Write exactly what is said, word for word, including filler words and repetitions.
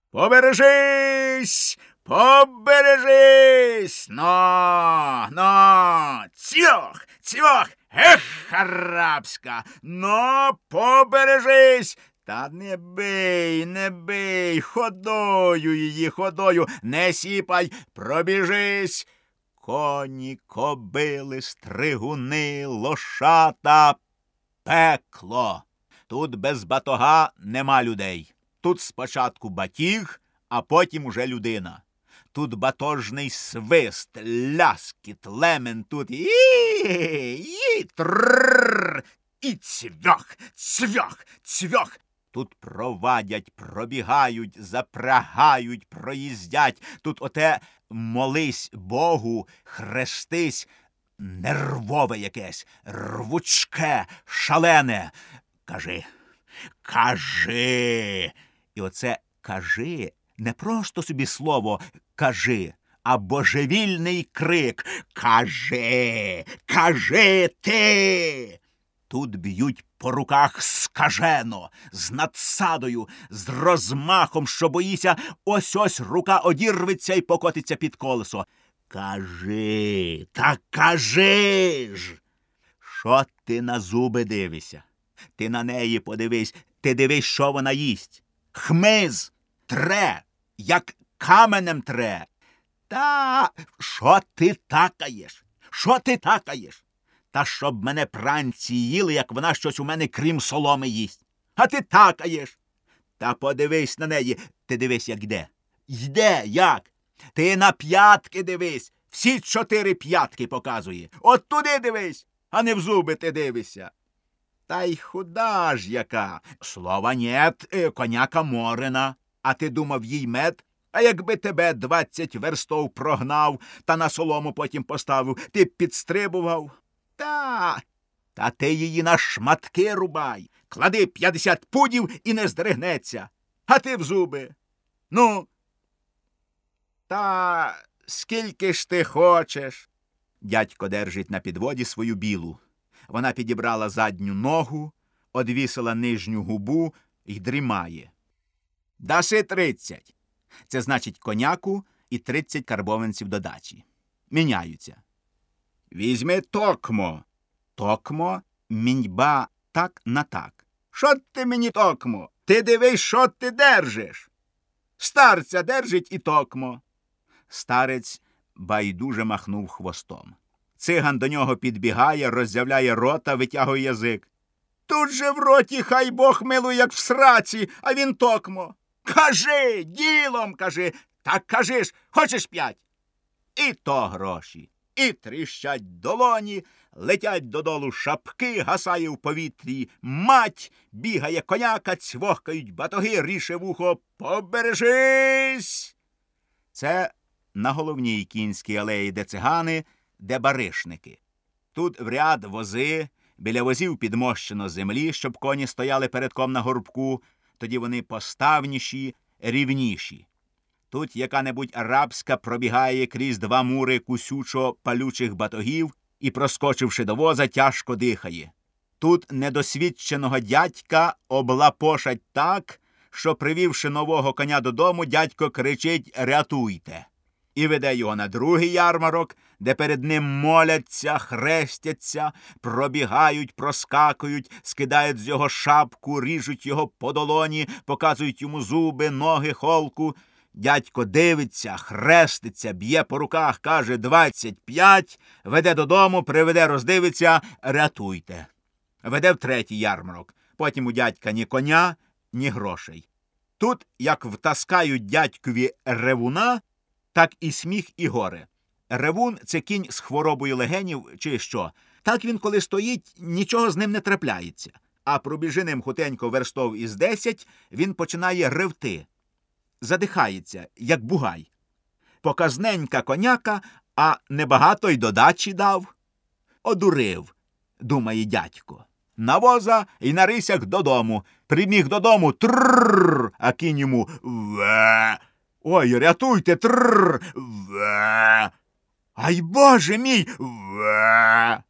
Побережись! Побережись! Но, но, цьох, цьох, ех, арабська, но побережись! Та не бий, не бий, ходою її, ходою, не сіпай, пробіжись! Коні, кобили, стригуни, лошата, пекло. Тут без батога нема людей. Тут спочатку батіг, а потім уже людина. Тут батожний свист, ляскіт, лемен, тут і, і, трррр, і цвях, цвях, цвях. Тут провадять, пробігають, запрягають, проїздять. Тут оте молись Богу, хрестись, нервове якесь, рвучке, шалене. Кажи, кажи. І оце кажи не просто собі слово кажи, а божевільний крик. Кажи, кажи ти. Тут б'ють по руках скажено, з надсадою, з розмахом, що боїся, ось-ось рука одірветься і покотиться під колесо. Кажи, та кажи ж! Що ти на зуби дивишся? Ти на неї подивись, ти дивись, що вона їсть. Хмиз, тре, як каменем тре. Та, що ти такаєш? Що ти такаєш? Та щоб мене пранці їли, як вона щось у мене крім соломи їсть. А ти такаєш. Та подивись на неї. Ти дивись, як йде. Йде, як? Ти на п'ятки дивись. Всі чотири п'ятки показує. От туди дивись, а не в зуби ти дивишся. Та й худа ж яка. Слова нєт, коняка морена. А ти думав їй мед? А якби тебе двадцять верстов прогнав, та на солому потім поставив, ти б підстрибував? Та, та ти її на шматки рубай, клади п'ятдесят пудів і не здригнеться, а ти в зуби. Ну, та скільки ж ти хочеш? Дядько держить на підводі свою білу. Вона підібрала задню ногу, одвісила нижню губу і дрімає. Даси тридцять. Це значить коняку і тридцять карбованців до дачі. Міняються. Візьми токмо. Токмо, міньба так на так. Що ти мені токмо? Ти дивись, що ти держиш. Старця держить і токмо. Старець байдуже махнув хвостом. Циган до нього підбігає, роззявляє рота, витягує язик. Тут же в роті, хай Бог милує, як в сраці, а він токмо. Кажи, ділом кажи, так кажи ж, хочеш п'ять? І то гроші. І тріщать долоні, летять додолу шапки, гасає в повітрі мать, бігає коняка, цвохкають батоги, ріше вухо, побережись! Це на головній кінській алеї, де цигани, де баришники. Тут в ряд вози, біля возів підмощено землі, щоб коні стояли передком на горбку, тоді вони поставніші, рівніші. Тут яка-небудь арабська пробігає крізь два мури кусючо-палючих батогів і, проскочивши до воза, тяжко дихає. Тут недосвідченого дядька облапошать так, що, привівши нового коня додому, дядько кричить «Рятуйте!» і веде його на другий ярмарок, де перед ним моляться, хрестяться, пробігають, проскакують, скидають з його шапку, ріжуть його по долоні, показують йому зуби, ноги, холку. Дядько дивиться, хреститься, б'є по руках, каже двадцять п'ять, веде додому, приведе, роздивиться, рятуйте. Веде в третій ярмарок. Потім у дядька ні коня, ні грошей. Тут, як втаскають дядькові ревуна, так і сміх, і горе. Ревун – це кінь з хворобою легенів чи що. Так він, коли стоїть, нічого з ним не трапляється. А пробіжи ним хутенько верстов із десять, він починає ревти. Задихається, як бугай. Показненька коняка, а небагато й до дачі дав. Одурив, думає дядько. На воза і на рисях додому. Приміг додому, тррррр, а кінь йому ве. Ой, рятуйте, тррррр, ве. Ай, Боже мій, ве.